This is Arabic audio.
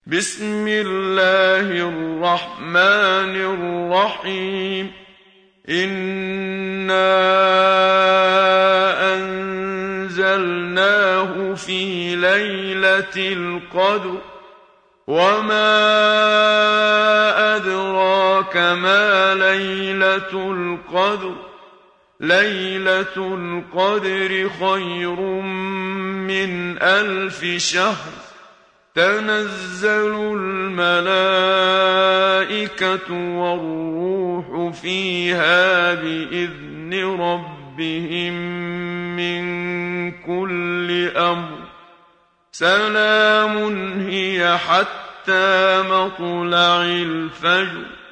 بسم الله الرحمن الرحيم. إنا أنزلناه في ليلة القدر وما أدراك ما ليلة القدر. ليلة القدر خير من 1000 شهر. تنزل الملائكة والروح فيها بإذن ربهم من كل أمر. سلام هي حتى مطلع الفجر.